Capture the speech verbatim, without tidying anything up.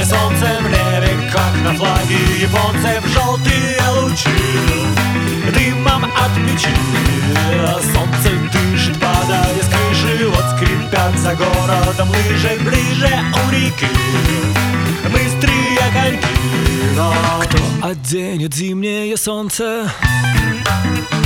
Синее солнце в небе, как на флаге японцев, желтые лучи дымом от печи. Солнце дышит, падая с крыши, вот скрипят за городом лыжи. Ближе у реки быстрые коньки. Но кто оденет зимнее солнце?